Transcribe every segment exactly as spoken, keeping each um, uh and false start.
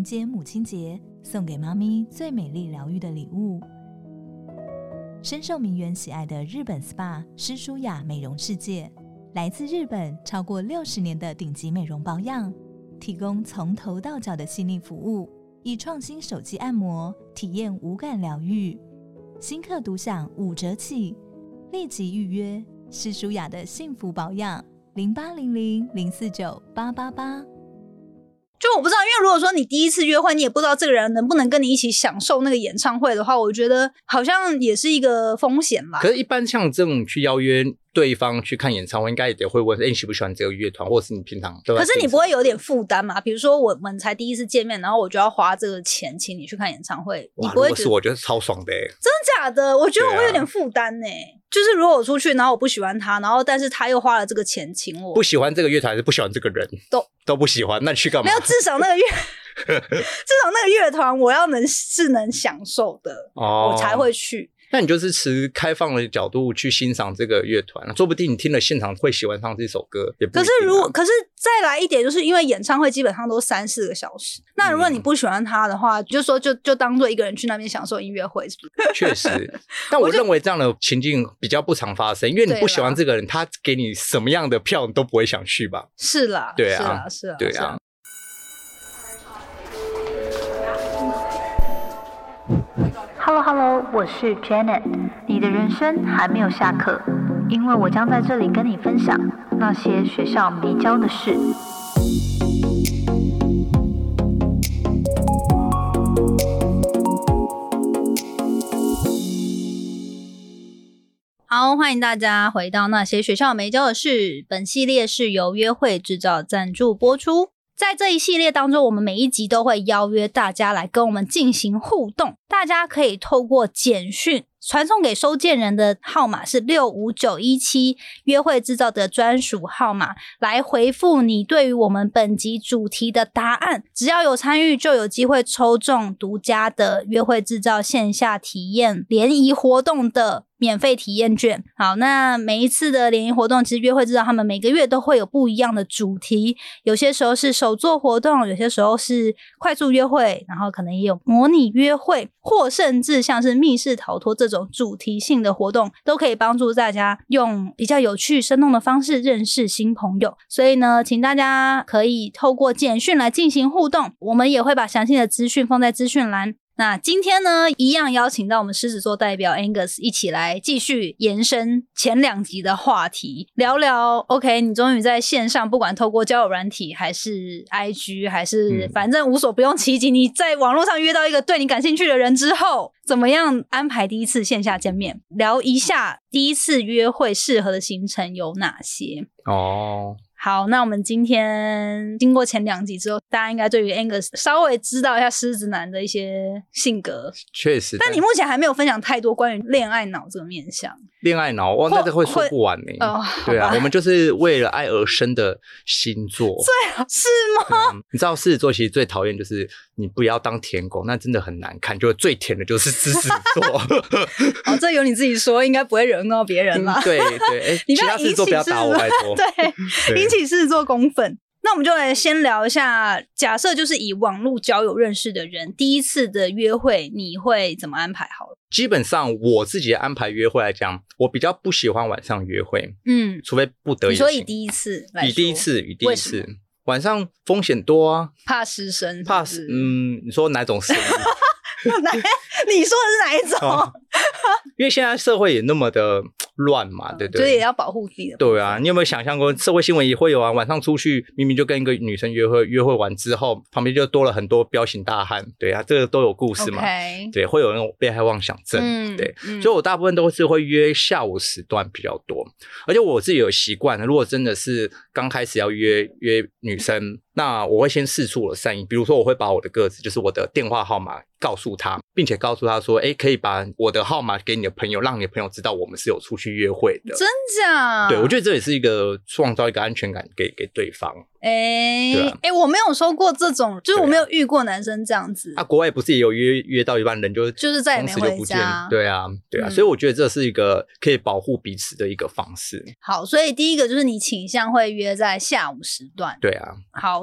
接母亲节，送给妈咪最美丽疗愈的礼物。深受名媛喜爱的日本 S P A 诗舒雅美容世界，来自日本超过六十年的顶级美容保养，提供从头到脚的细腻服务，以创新手机按摩体验无感疗愈。新客独享五折起，立即预约诗舒雅的幸福保养零八零零零四九八八八。 就我不知道，因为如果说你第一次约会，你也不知道这个人能不能跟你一起享受那个演唱会的话，我觉得好像也是一个风险啦。 可是，一般像这种去邀约对方去看演唱会，应该也会问：哎，你喜不喜欢这个乐团，或者是你平常都在？ 可是你不会有点负担吗？比如说我们才第一次见面，然后我就要花这个钱请你去看演唱会，你不会觉得？如果是我觉得超爽的耶。 真的假的？我觉得我会有点负担呢。就是如果我出去，然后我不喜欢他，然后但是他又花了这个钱请我， 不喜欢这个乐团还是不喜欢这个人， 都都不喜欢，那你去干嘛？ 没有，至少那个乐，至少那个乐团我要能是能享受的，哦，我才会去。 那你就是持开放的角度去欣赏这个乐团，说不定你听了现场会喜欢上这首歌，也不一定啊。 可是如果可是再来一点，就是因为演唱会基本上都三四个小时，那如果你不喜欢他的话，嗯，就说就就当做一个人去那边享受音乐会，是不是？ 确实，但我认为这样的情境比较不常发生，因为你不喜欢这个人，他给你什么样的票你都不会想去吧？ 是啦， 对啊， 是啦，是啦， 对啊。 Hello Hello， 我是 Janet， 你的人生还没有下课，因为我将在这里跟你分享那些学校没教的事。 好，欢迎大家回到那些学校没教的事。本系列是由约会制造赞助播出。在这一系列当中，我们每一集都会邀约大家来跟我们进行互动，大家可以透过简讯传送给收件人的号码是六五九一七，约会制造的专属号码，来回复你对于我们本集主题的答案。只要有参与，就有机会抽中独家的约会制造线下体验联谊活动的免费体验券。好，那每一次的联谊活动，其实约会制造他们每个月都会有不一样的主题，有些时候是手作活动，有些时候是快速约会，然后可能也有模拟约会，或甚至像是密室逃脱这种主题性的活动，都可以帮助大家用比较有趣生动的方式认识新朋友。所以呢，请大家可以透过简讯来进行互动，我们也会把详细的资讯放在资讯栏。那今天呢，一样邀请到我们狮子座代表 Angus 一起来继续延伸前两集的话题，聊聊 OK 你终于在线上，不管透过交友软体还是 I G 还是反正无所不用其极，你在网络上约到一个对你感兴趣的人之后，怎么样安排第一次线下见面，聊一下第一次约会适合的行程有哪些哦。好，那我们今天经过前两集之后，大家应该对于 Angus 稍微知道一下狮子男的一些性格。 确实， 但你目前还没有分享太多关于恋爱脑这个面向。恋爱脑，哇，那这会说不完呢、欸。哦，对啊，我们就是为了爱而生的星座。 最好是吗、 嗯？你知道狮子座其实最讨厌就是你不要当舔狗，那真的很难看。就最甜的就是狮子座。 哦，这由你自己说，应该不会惹怒到别人啦、 嗯。对对，哎、欸，其他狮子座不要打我，拜托。 对，引起狮子座公愤。那我们就来先聊一下，假设就是以网络交友认识的人，第一次的约会你会怎么安排好了？ 基本上我自己的安排约会来讲，我比较不喜欢晚上约会，嗯，除非不得已。 你说以第一次来说， 以第一次，以第一次，晚上风险多啊， 怕失身， 怕失，嗯，你说哪种失？ 你说的是哪一种？哦、 因为现在社会也那么的乱嘛，对不对？ 所以也要保护自己的。 对啊，你有没有想象过社会新闻也会有啊？晚上出去明明就跟一个女生约会，约会完之后旁边就多了很多彪形大汉，对啊，这个都有故事嘛。Okay. 对，会有那种被害妄想症，嗯、对、嗯，所以我大部分都是会约下午时段比较多，而且我自己有习惯，如果真的是刚开始要约约女生。那我会先释出我的善意，比如说我会把我的个子，就是我的电话号码告诉他，并且告诉他说，诶，可以把我的号码给你的朋友，让你的朋友知道我们是有出去约会的。 真假？ 对，我觉得这也是一个创造一个安全感给给对方。 诶、欸啊欸、我没有说过这种，就是我没有遇过男生这样子。 啊，国外不是也有约约到一半人就就是再也没回家。 对啊，对啊、嗯，所以我觉得这是一个可以保护彼此的一个方式。 好，所以第一个就是你倾向会约在下午时段。 对啊。 好，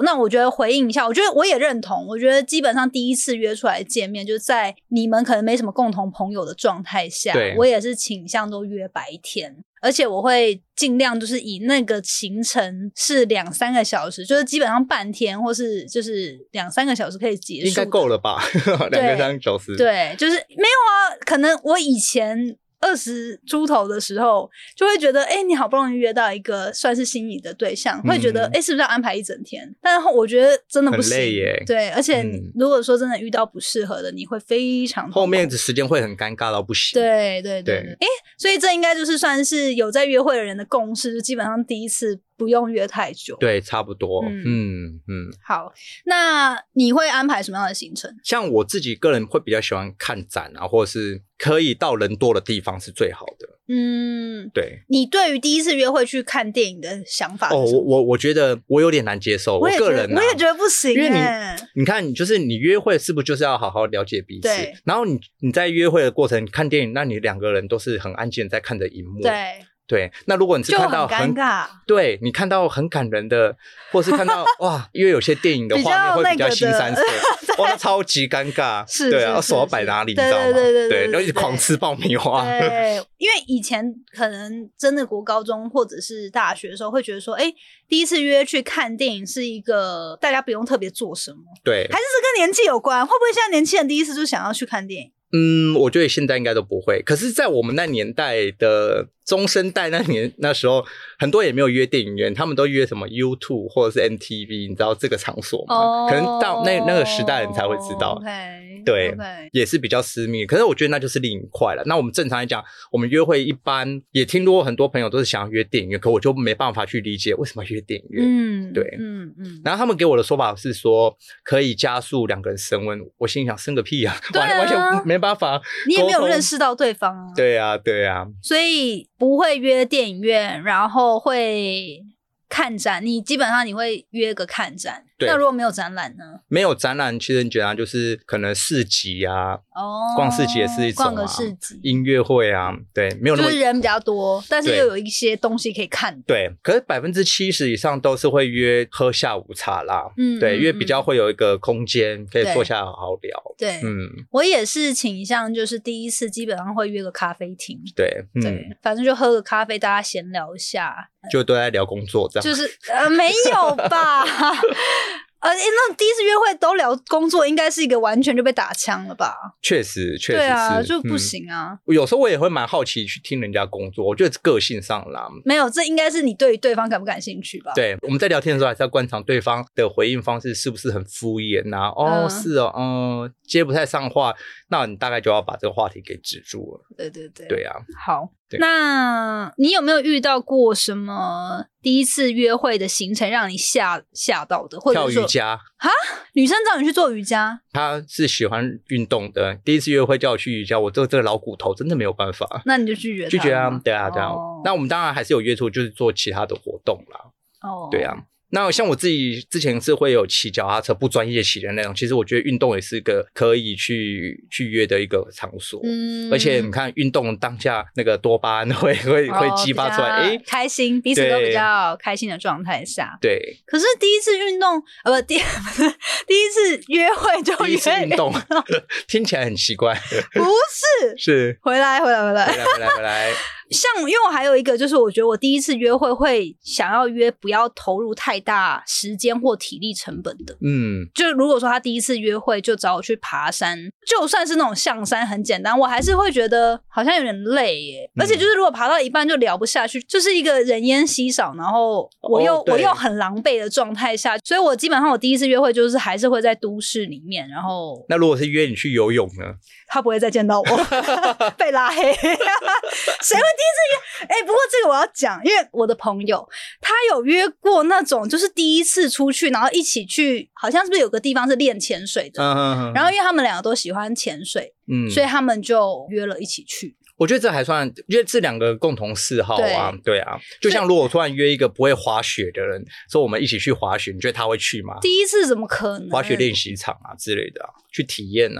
那我觉得回应一下，我觉得我也认同，我觉得基本上第一次约出来见面，就是在你们可能没什么共同朋友的状态下，我也是倾向都约白天，而且我会尽量就是以那个行程是两三个小时，就是基本上半天或是就是两三个小时可以结束，应该够了吧？两个三个小时， 对，就是没有啊，可能我以前二十出头的时候就会觉得哎、欸，你好不容易约到一个算是心仪的对象、嗯、会觉得哎、欸，是不是要安排一整天，但是我觉得真的不行， 很累耶， 对，而且如果说真的遇到不适合的你会非常痛苦， 后面的时间会很尴尬到不行， 对对对对，哎、欸，所以这应该就是算是有在约会的人的共识，就基本上第一次不用约太久， 对，差不多，嗯嗯嗯。 好，那你会安排什么样的行程？ 像我自己个人会比较喜欢看展啊，或者是可以到人多的地方是最好的。嗯，对。你对于第一次约会去看电影的想法是什么？ 哦，我我我觉得我有点难接受，我个人、啊、 我也觉得不行、欸， 因为你你看，就是你约会是不是就是要好好了解彼此？对。然后你你在约会的过程看电影，那你两个人都是很安静的在看着荧幕， 对。 对，那如果你是看到 很, 很尴尬， 对你看到很感人的，或是看到哇，因为有些电影的画面会比较腥膻色，哇，那超级尴尬， 是， 对啊，手要摆哪里，你知道吗？对对对对，然后一直狂吃爆米花。 对，因为以前可能真的国高中或者是大学的时候，会觉得说，哎，第一次约去看电影是一个大家不用特别做什么， 对， 还是这跟年纪有关？会不会现在年轻人第一次就想要去看电影？ 嗯，我觉得现在应该都不会。可是，在我们那年代的中生代那年那时候，很多也没有约电影院，他们都约什么 YouTube 或者是 M T V， 你知道这个场所吗？哦、可能到那那个时代人才会知道。 Okay, 对， okay. 也是比较私密。可是我觉得那就是另一块了。那我们正常来讲，我们约会一般也听过很多朋友都是想要约电影院，可我就没办法去理解为什么要约电影院。嗯，对，嗯嗯。然后他们给我的说法是说可以加速两个人升温。我心里想，升个屁啊， 对啊， 完全没办法， 你也没有认识到对方啊。 对啊，对啊。所以不会约电影院，然后会看展，你基本上你会约个看展。那如果没有展览呢？ 没有展览，其实很简单，就是可能市集啊，哦，逛市集也是一种、啊， 逛个市集， 音乐会啊，对，没有那么就是人比较多，但是又有一些东西可以看。 对，可是百分之七十以上都是会约喝下午茶啦，嗯，对，因为比较会有一个空间可以坐下来好好聊。 对，嗯，我也是倾向就是第一次基本上会约个咖啡厅， 对，嗯、 对，反正就喝个咖啡，大家闲聊一下， 就都在聊工作这样， 就是呃没有吧。呃，那第一次约会都聊工作，应该是一个完全就被打枪了吧？ 确实，确实是， 对啊，就不行啊、 嗯。有时候我也会蛮好奇去听人家工作，我觉得个性上啦， 没有，这应该是你对于对方感不感兴趣吧？ 对，我们在聊天的时候还是要观察对方的回应方式是不是很敷衍啊？哦，嗯、是哦，嗯，接不太上话，那你大概就要把这个话题给止住了。 对对对， 对啊， 好。那你有没有遇到过什么第一次约会的行程让你吓吓到的？或者跳瑜伽哈？女生找你去做瑜伽？ 她是喜欢运动的，第一次约会叫我去瑜伽，我这个这个老骨头真的没有办法。 那你就拒绝她？ 拒绝啊，对啊对啊、哦。那我们当然还是有约出，就是做其他的活动啦。哦，对啊。那像我自己之前是会有骑脚踏车，不专业骑的那种。其实我觉得运动也是个可以去去约的一个场所，嗯，而且你看运动当下那个多巴胺会会、哦、会激发出来，哎， 开心，彼此都比较开心的状态下， 对。 可是第一次运动，呃，不，第第一次约会就约第一次运动，听起来很奇怪， 不是， 是回来回来回来回来回来回来。 像因为我还有一个就是我觉得我第一次约会会想要约不要投入太大时间或体力成本的，嗯，就如果说他第一次约会就找我去爬山，就算是那种象山很简单，我还是会觉得好像有点累耶、嗯、而且就是如果爬到一半就聊不下去，就是一个人烟稀少，然后我又、哦、我又很狼狈的状态下，所以我基本上我第一次约会就是还是会在都市里面，然后那如果是约你去游泳呢？ 他不会再见到我被拉黑谁会第一次约哎、欸，不过这个我要讲，因为我的朋友他有约过那种就是第一次出去然后一起去，好像是不是有个地方是练潜水的、嗯、然后因为他们两个都喜欢潜水、嗯、所以他们就约了一起去。 我觉得这还算，因为这两个共同嗜好啊， 对, 对啊，就像如果我突然约一个不会滑雪的人说我们一起去滑雪，你觉得他会去吗？ 第一次怎么可能？ 滑雪练习场啊之类的、啊、去体验啊，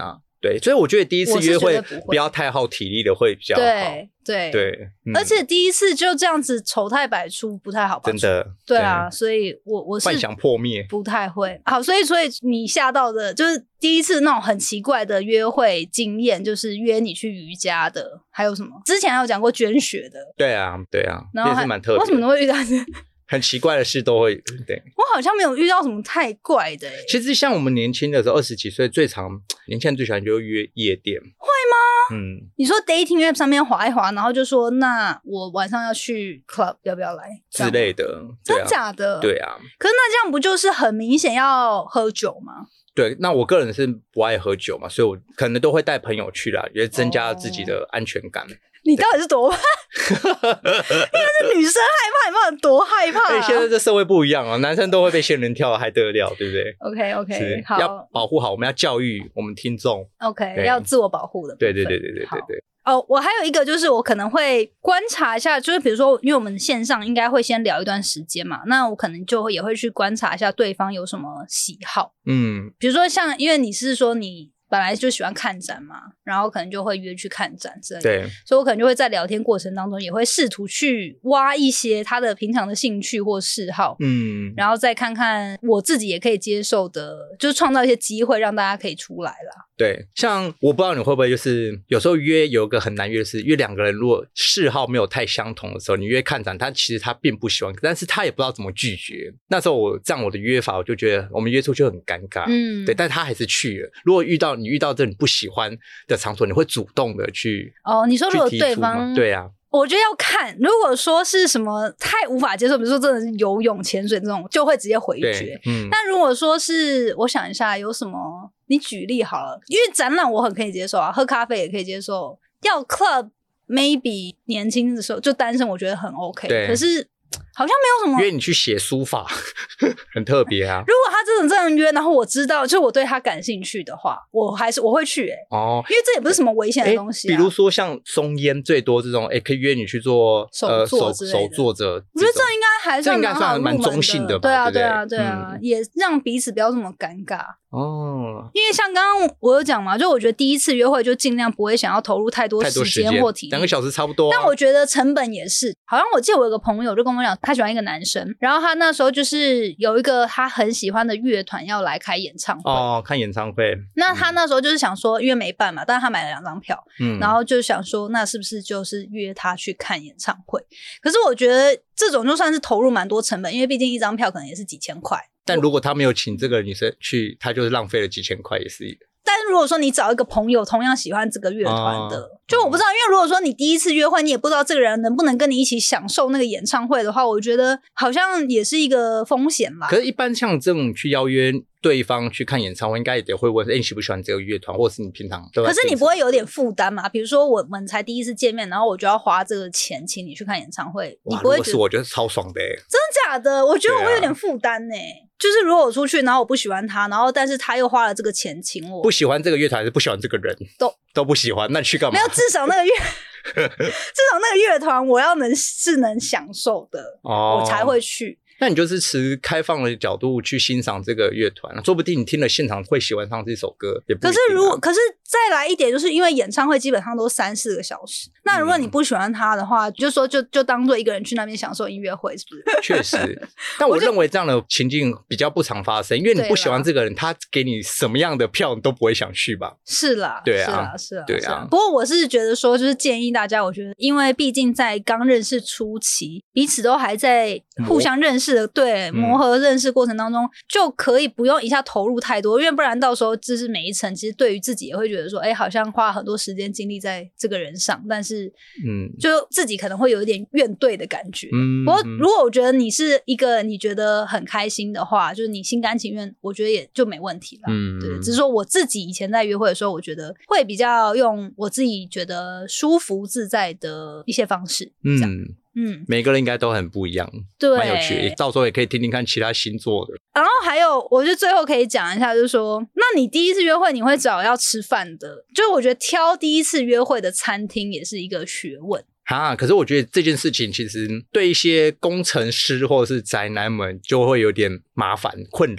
对，所以我觉得第一次约会不要太耗体力的会比较好。 对对对、 嗯，而且第一次就这样子丑态百出不太好吧？ 真的。 对啊，所以我我是幻想破灭， 不太会。好，所以所以你吓到的就是第一次那种很奇怪的约会经验，就是约你去瑜伽的，还有什么？之前还有讲过捐血的。 对啊，对啊， 然后也是蛮特别的。 为什么都会遇到这？ 很奇怪的事都会。对， 我好像没有遇到什么太怪的、欸。 其实像我们年轻的时候，二十几岁最常年轻人最喜欢就约夜店。 会吗？ 嗯， 你说 dating app 上面滑一滑，然后就说那我晚上要去 club， 要不要来之类的？ 真假的？ 对啊。 可是那这样不就是很明显要喝酒吗？ 对，那我个人是不爱喝酒嘛，所以我可能都会带朋友去啦，也增加自己的安全感。哦， 你到底是多怕？因为是女生害怕，你们有多害怕、啊？ 对，现在这社会不一样啊，男生都会被仙人跳，还得了，对不对 ？OK OK， 好， 要保护好，我们要教育我们听众。 OK， 要自我保护的部分。 对对对对对对对。 哦，我还有一个就是我可能会观察一下，就是比如说，因为我们线上应该会先聊一段时间嘛，那我可能就会也会去观察一下对方有什么喜好。嗯，比如说像，因为你是说你本来就喜欢看展嘛，然后可能就会约去看展之类的。对，所以我可能就会在聊天过程当中也会试图去挖一些他的平常的兴趣或嗜好，嗯，然后再看看我自己也可以接受的，就是创造一些机会让大家可以出来啦。 对，像我不知道你会不会就是有时候约有一个很难约的是，约两个人如果嗜好没有太相同的时候，你约看展，他其实他并不喜欢，但是他也不知道怎么拒绝。那时候我这样我的约法，我就觉得我们约出去很尴尬，嗯，对，但他还是去了。如果遇到你遇到这你不喜欢的场所，你会主动的去哦，你说如果对方对啊。 我觉得要看，如果说是什么太无法接受，比如说真的是游泳、潜水这种，就会直接回绝。嗯，但如果说是，我想一下有什么，你举例好了，因为展览我很可以接受啊，喝咖啡也可以接受，要 club maybe 年轻的时候就单身，我觉得很 OK。可是好像没有什么约你去写书法，很特别啊。 如果他真的这样约，然后我知道，就我对他感兴趣的话，我还是我会去、欸、哦，因为这也不是什么危险的东西、啊。 比如说像松烟最多这种，哎，可以约你去做手作之类的、呃、 手手作者。 我觉得这应该还算蛮好入门的， 这应该算蛮中性的吧？ 对啊， 对啊，对啊，嗯、也让彼此不要这么尴尬。 哦， 因为像刚刚我有讲嘛，就我觉得第一次约会就尽量不会想要投入太多时间或体力， 两个小时差不多、啊。 但我觉得成本也是，好像我记得我有个朋友就跟我讲，他喜欢一个男生，然后他那时候就是有一个他很喜欢的乐团要来开演唱会哦，看演唱会。 那他那时候就是想说，因为没办嘛，但是他买了两张票，嗯，然后就想说，那是不是就是约他去看演唱会？可是我觉得这种就算是投入蛮多成本，因为毕竟一张票可能也是几千块。 但如果他没有请这个女生去，他就是浪费了几千块，也是。 但是如果说你找一个朋友同样喜欢这个乐团的、哦，就我不知道，因为如果说你第一次约会，你也不知道这个人能不能跟你一起享受那个演唱会的话，我觉得好像也是一个风险啦。 可是，一般像这种去邀约对方去看演唱会，应该也会问，哎，你喜不喜欢这个乐团，或者是你平常都。 可是你不会有点负担吗？比如说我们才第一次见面，然后我就要花这个钱请你去看演唱会，你不会觉得？如果是我觉得超爽的、欸， 真的假的？我觉得我会有点负担呢。就是如果我出去，然后我不喜欢他，然后但是他又花了这个钱请我， 不喜欢这个乐团还是不喜欢这个人， 都都不喜欢，那你去干嘛？ 没有，至少那个乐，至少那个乐团我要能是能享受的，哦、我才会去。 那你就是持开放的角度去欣赏这个乐团，说不定你听了现场会喜欢上这首歌，也不一定啊。 可是如果可是再来一点，就是因为演唱会基本上都三四个小时，那如果你不喜欢他的话，嗯、就说就就当做一个人去那边享受音乐会，是不是？ 确实，但我认为这样的情境比较不常发生，因为你不喜欢这个人，他给你什么样的票你都不会想去吧？ 是啦， 对啊， 是啦，是啦， 对啊。 不过我是觉得说，就是建议大家，我觉得，因为毕竟在刚认识初期，彼此都还在互相认识的，对。嗯磨合认识过程当中，就可以不用一下投入太多，因为不然到时候就是每一层，其实对于自己也会觉得说，哎，好像花很多时间精力在这个人上，但是，嗯，就自己可能会有一点怨怼的感觉。嗯，不过如果我觉得你是一个你觉得很开心的话，就是你心甘情愿，我觉得也就没问题了。嗯，对，只是说我自己以前在约会的时候，我觉得会比较用我自己觉得舒服自在的一些方式，这样。嗯嗯，每个人应该都很不一样， 对， 蛮有趣的。到时候也可以听听看其他星座的。 然后还有，我觉得最后可以讲一下，就是说，那你第一次约会你会找要吃饭的，就是我觉得挑第一次约会的餐厅也是一个学问。 哈，可是我觉得这件事情其实对一些工程师或者是宅男们就会有点麻烦困扰。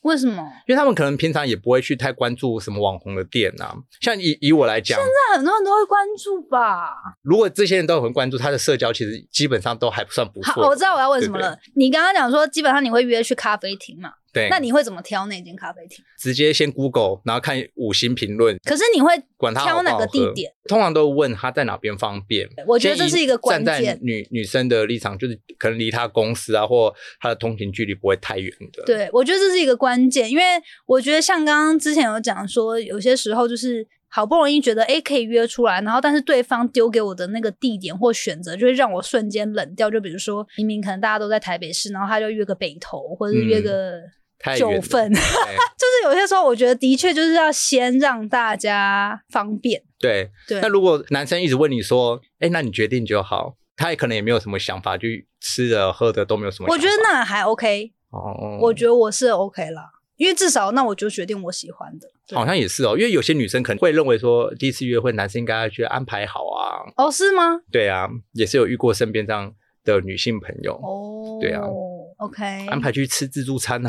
为什么？ 因为他们可能平常也不会去太关注什么网红的店啊。像以以我来讲， 现在很多人都会关注吧。 如果这些人都很关注，他的社交其实基本上都还不算不错。 好，我知道我要问什么了。对对，你刚刚讲说基本上你会约去咖啡厅嘛？ 对， 那你会怎么挑那间咖啡厅？ 直接先 Google， 然后看五星评论。 可是你会管他挑哪个地点？ 通常都问他在哪边方便。 我觉得这是一个关键。 站在女女生的立场，就是可能离他公司啊，或他的通勤距离不会太远的。 对，我觉得这是一个关键，因为我觉得像刚刚之前有讲说，有些时候就是好不容易觉得哎可以约出来，然后但是对方丢给我的那个地点或选择，就会让我瞬间冷掉。就比如说明明可能大家都在台北市，然后他就约个北投，或者是约个、嗯九份就是有些时候我觉得的确就是要先让大家方便。 对对，那如果男生一直问你说哎，那你决定就好，他也可能也没有什么想法，就吃的喝的都没有什么想法。 我觉得那还 OK 哦，我觉得我是 OK 啦，因为至少那我就决定我喜欢的。 好像也是哦，因为有些女生可能会认为说第一次约会男生应该要去安排好啊。 哦，是吗？ 对啊，也是有遇过身边这样的女性朋友。 哦， 对啊 OK， 安排去吃自助餐啊。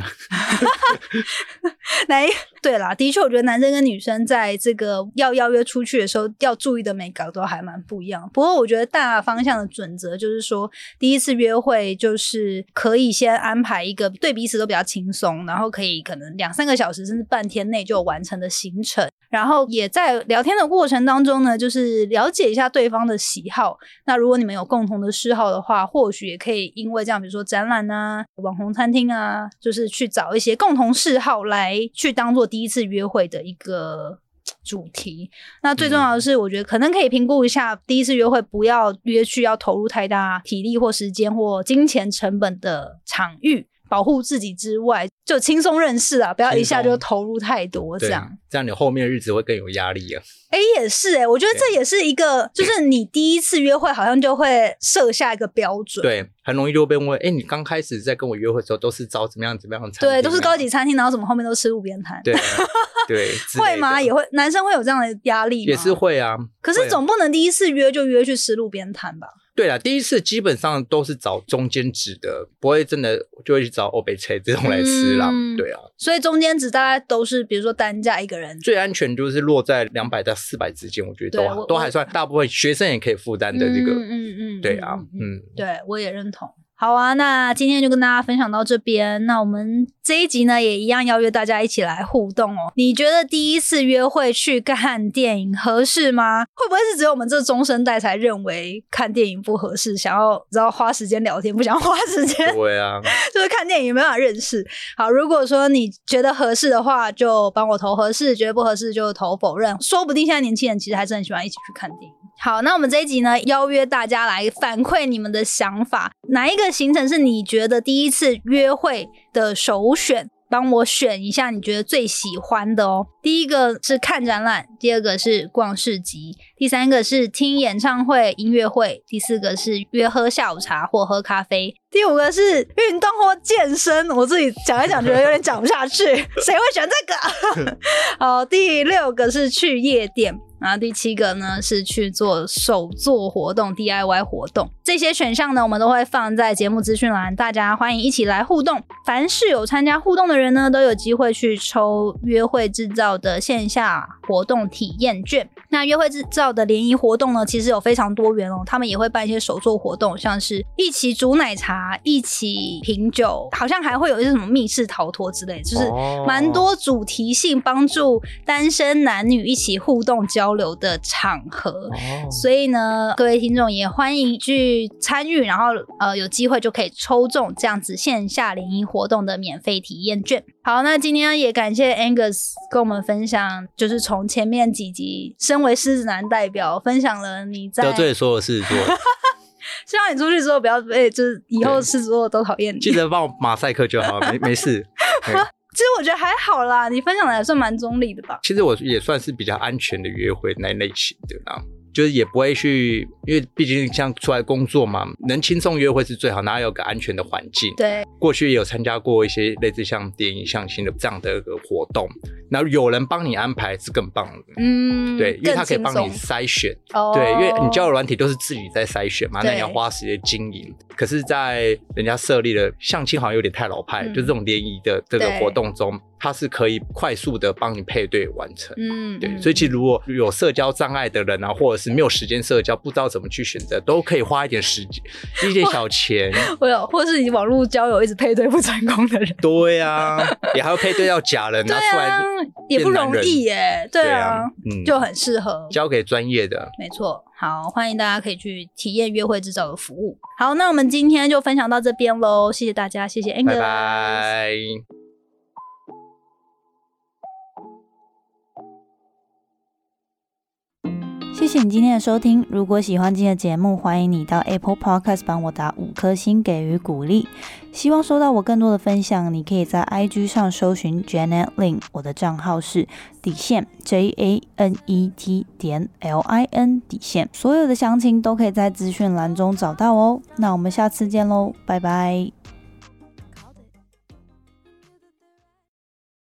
来，对啦，的确我觉得男生跟女生在这个要邀约出去的时候要注意的美感都还蛮不一样。不过我觉得大方向的准则就是说，第一次约会就是可以先安排一个对彼此都比较轻松，然后可以可能两三个小时甚至半天内就有完成的行程，然后也在聊天的过程当中呢，就是了解一下对方的喜好。那如果你们有共同的嗜好的话，或许也可以因为这样比如说展览啊、网红餐厅啊，就是去找一些共同嗜好来去当做第一次约会的一个主题。那最重要的是我觉得可能可以评估一下第一次约会不要约去要投入太大体力或时间或金钱成本的场域，保护自己之外就轻松认识啊，不要一下就投入太多这样， 这样你后面的日子会更有压力啊。 哎、欸，也是哎、欸，我觉得这也是一个，就是你第一次约会好像就会设下一个标准， 对，很容易就会被问，哎、欸，你刚开始在跟我约会的时候都是找怎么样怎么样的餐厅、啊？ 对，都是高级餐厅，然后怎么后面都吃路边摊？ 对对， 会吗？也会，男生会有这样的压力吗？ 也是会啊。 可是总不能第一次约就约去吃路边摊吧？ 对啦，第一次基本上都是找中间值的，不会真的就会去找欧北菜这种来吃啦、嗯。对啊， 所以中间值大概都是，比如说单价一个人最安全就是落在两百到四百之间，我觉得都都还算大部分学生也可以负担的这个。嗯嗯嗯，对啊，嗯， 对我也认同。好啊，那今天就跟大家分享到这边。那我们这一集呢，也一样邀约大家一起来互动哦。你觉得第一次约会去看电影合适吗？会不会是只有我们这中生代才认为看电影不合适，想要知道花时间聊天，不想花时间？ 对啊， 就是看电影没办法认识。好，如果说你觉得合适的话，就帮我投合适；觉得不合适就投否认。说不定现在年轻人其实还是很喜欢一起去看电影。好，那我们这一集呢，邀约大家来反馈你们的想法，哪一个行程是你觉得第一次约会的首选？帮我选一下你觉得最喜欢的哦。第一个是看展览，第二个是逛市集，第三个是听演唱会、音乐会，第四个是约喝下午茶或喝咖啡，第五个是运动或健身。我自己讲一讲觉得有点讲不下去，谁会选这个？好，第六个是去夜店，然后第七个呢是去做手作活动 D I Y 活动。这些选项呢我们都会放在节目资讯栏，大家欢迎一起来互动。凡是有参加互动的人呢，都有机会去抽约会制造的线下活动体验券。那约会制造的联谊活动呢，其实有非常多元哦，他们也会办一些手作活动，像是一起煮奶茶、一起品酒，好像还会有一些什么密室逃脱之类，就是蛮多主题性帮助单身男女一起互动交流的场合。哦、所以呢，各位听众也欢迎去参与，然后呃有机会就可以抽中这样子线下联谊活动的免费体验券。好，那今天也感谢 Angus 跟我们分享，就是从前面几集身为狮子男代表分享了你在得罪所有狮子座希望你出去之后不要被就是以后狮子座都讨厌你， 记得帮我马赛克就好没没事其实我觉得还好啦，你分享的还算蛮中立的吧。 其实我也算是比较安全的约会那类型的啦，就是也不会去，因为毕竟像出来工作嘛，能轻松约会是最好，然后有个安全的环境。 对， 过去也有参加过一些类似像电影相亲的这样的一个活动， 然后有人帮你安排是更棒的。嗯，对，因为他可以帮你筛选。哦，对，因为你交友软体都是自己在筛选嘛，那你要花时间经营。可是，在人家设立的相亲好像有点太老派，嗯、就是这种联谊的这个活动中，它是可以快速的帮你配对完成。嗯，对，所以其实如果有社交障碍的人啊，或者是没有时间社交，不知道怎么去选择，都可以花一点时间，一点小钱。 或者或是你网络交友一直配对不成功的人。 对啊，也还要配对到假人拿出来、啊， 也不容易耶。对啊，对啊嗯、就很适合交给专业的。 没错。好，欢迎大家可以去体验约会制造的服务。好，那我们今天就分享到这边咯，谢谢大家，谢谢 Angus， 拜拜。 谢谢你今天的收听，如果喜欢今天的节目，欢迎你到 Apple Podcast 帮我打五颗星给予鼓励。希望收到我更多的分享，你可以在 I G 上搜寻 Janet Lin， 我的账号是底线 J A N E T 点 L I N 底线，所有的详情都可以在资讯栏中找到哦。那我们下次见咯，拜拜。